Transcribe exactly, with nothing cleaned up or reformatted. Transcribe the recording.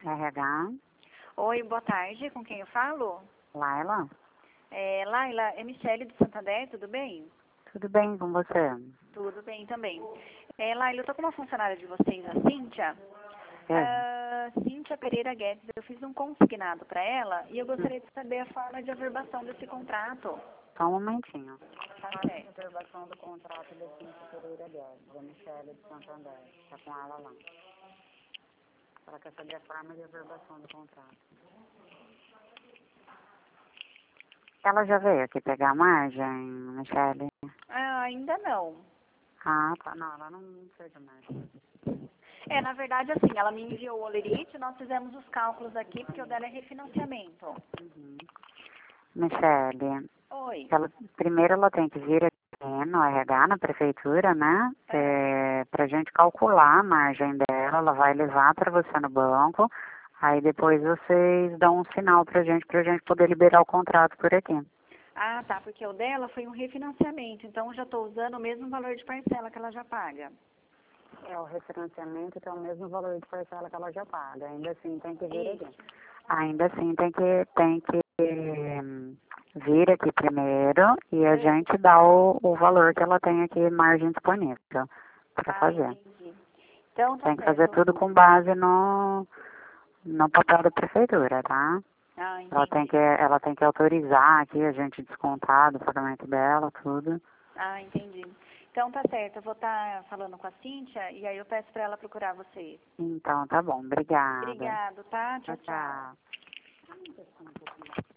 R H. Oi, boa tarde. Com quem eu falo? Laila. É, Laila, é Michele do Santander, tudo bem? Tudo bem com você? Tudo bem também. É, Laila, eu tô com uma funcionária de vocês, a Cíntia. É. Ah, Cíntia Pereira Guedes. Eu fiz um consignado para ela e eu gostaria de saber a forma de averbação desse contrato. Só um momentinho. Tá Faz a certo. observação do contrato da Cíntia Pereira Guedes, da Michele de Santander. Está com ela lá. Ela quer saber a forma de averbação do contrato. Ela já veio aqui pegar a margem, Michele? Ah, ainda não. Ah, tá. Não, ela não fez a margem. É, na verdade, assim, ela me enviou o olerite, nós fizemos os cálculos aqui, porque o dela é refinanciamento. Uhum. Michele, Oi. ela, primeiro ela tem que vir aqui no R H, na prefeitura, né? Ah, É, pra gente calcular a margem dela, ela vai levar para você no banco, aí depois vocês dão um sinal pra gente, pra gente poder liberar o contrato por aqui. Ah, tá, porque o dela foi um refinanciamento, então eu já estou usando o mesmo valor de parcela que ela já paga. É o refinanciamento que é o mesmo valor de parcela que ela já paga, ainda assim tem que vir Isso. aqui. Ainda assim tem que, tem que hum, vir aqui primeiro e a Ah, gente dá o, o valor que ela tem aqui, margem disponível para ah, fazer. entendi. Então tá Tem que fazer certo. tudo com base no, no papel da prefeitura, tá? Ah, Ela tem entendi. que, ela tem que autorizar aqui a gente descontar do pagamento dela, tudo. Ah, entendi. Então tá certo, eu vou estar falando com a Cíntia e aí eu peço para ela procurar vocês. Então, tá bom. Obrigada. Obrigado, tá? Tchau, Tchau, tchau. tchau.